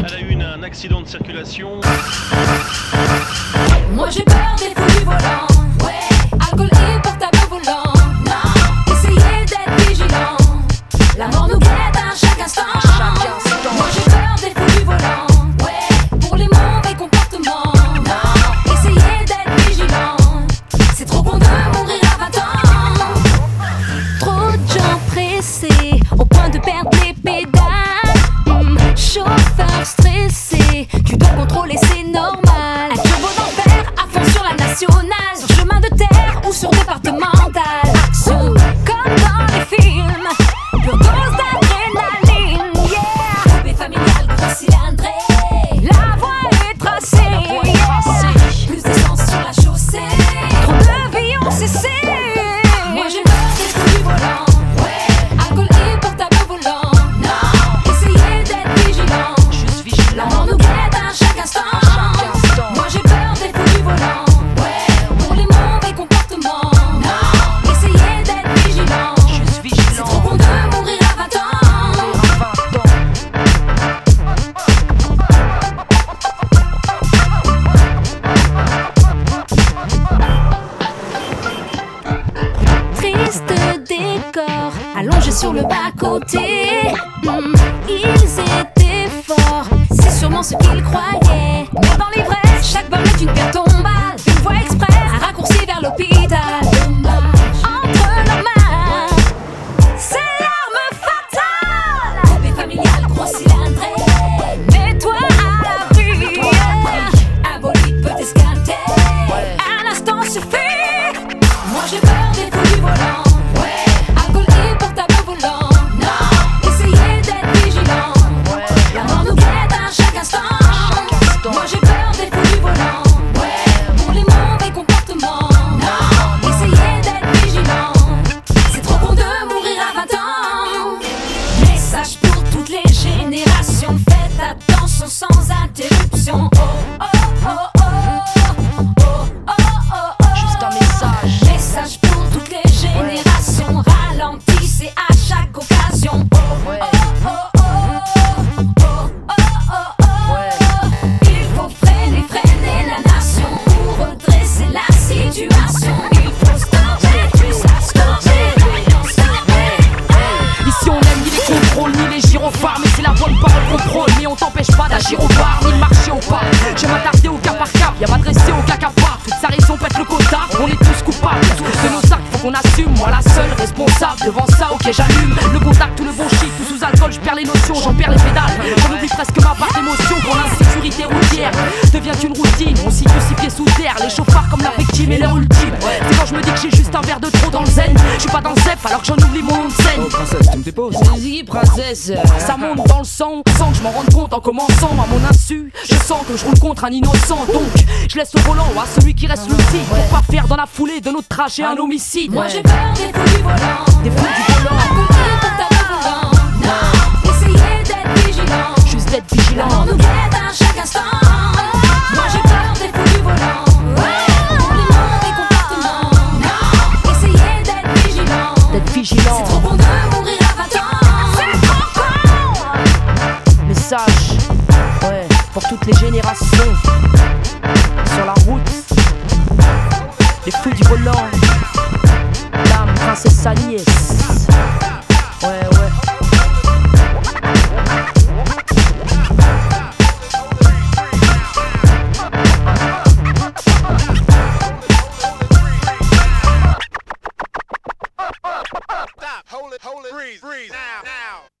Elle a eu un accident de circulation. Moi j'ai peur des fous du volant. Ouais, alcool et portable au volant. Non, essayez d'être vigilant. La mort nous guette à chaque instant. Moi j'ai peur des fous du volant. Ouais, pour les mauvais comportements. Non, essayez d'être vigilant. C'est trop con de mourir à 20 ans. Trop de gens pressés au point de perdre les pédales. Chauffeur stressé, tu dois contrôler, c'est normal. Un turbo d'enfer à fond sur la nationale, sur chemin de terre ou sur départemental. Action comme dans les films, pure dose d'adrénaline, yeah. Coupé familial, gros cylindré, la voie est tracée, yeah. Plus d'essence sur la chaussée, trop de vie ont cessé. Moi j'ai peur des coups du volant. Ouais, alcool et portable au volant. Non, essayez d'être vigilant. La mort nous guette à chaque instant. Moi j'ai peur des fous du volant. Ouais, pour les mauvais comportements. Non, essayez d'être vigilant. C'est trop con de mourir à 20 ans. Triste décor, allongé sur le bas-côté. Ils étaient forts, c'est sûrement ce qu'ils croyaient. Mais dans l'ivresse, chaque balle est une pierre tombale. Une voie express, un raccourci vers l'hôpital. Entre leurs mains, c'est l'arme fatale. Coupé familial, gros cylindré. Mets-toi à l'abri. Un bolide peut escaler. Un instant suffit. Moi j'ai peur des coups du volant. Ouais, alcool et portable au volant. Non, essayez d'être vigilant. La mort nous guette à chaque instant. Moi j'ai peur des fous du volant. Ouais, pour les mauvais comportements. Non, essayez d'être vigilant. C'est trop con de mourir à 20 ans. Message pour toutes les générations. Faites attention sans interruption. Oh oh oh oh. Oh oh oh oh. Juste un message. Message pour toutes les générations. Ralentissez à chaque occasion. Oh oh oh oh. Oh oh oh oh. Il faut freiner la nation pour redresser la situation. Il faut stopper, stopper. Ici on aime ni les contrôles ni les gyrophares, mais c'est la bonne parole contrôle. Mais on t'empêche pas d'agir au bar ni de marcher au pas. Je vais m'attarder au cas par cas, bien m'adresser au cas qu'à part. Toute sa raison pète le quota, on est tous coupables. De nos actes faut qu'on assume, moi la seule responsable. Devant ça ok j'allume le contact, tout le bon shit. Tout sous alcool je perds les notions, j'en perds les pédales. J'en oublie presque ma part d'émotion. Pour l'insécurité routière devient une routine. On situe 6 pieds sous terre, les chauffards comme leur victime et leur ultime. C'est quand je me dis que j'ai juste un verre de trop dans le zen. Je suis pas dans le zep alors que j'en oublie mon nom de scène. Oh princesse, tu me déposes. Vas-y princesse, ça monte dans le sang, sans que je m'en rende compte en commençant à mon insu. Je sens que je roule contre un innocent, donc je laisse au volant à celui qui reste lucide. Pour pas faire dans la foulée de notre trajet un homicide. Moi j'ai peur des fous du volant. Des fous du volant. Alcool et portable au volant. Non, essayez d'être vigilant. Juste d'être La vigilant. mort nous guette à chaque instant. Moi j'ai peur des fous du volant. Ouais, pour les mauvais comportements. Non, essayez d'être vigilant. D'être vigilant. C'est trop bon de mourir à 20 ans. C'est trop con. Message, ouais, pour toutes les générations. Sur la route, les fous du volant. Dame, princesse Agnès. Ouais, ouais. Stop. Hold it, freeze now.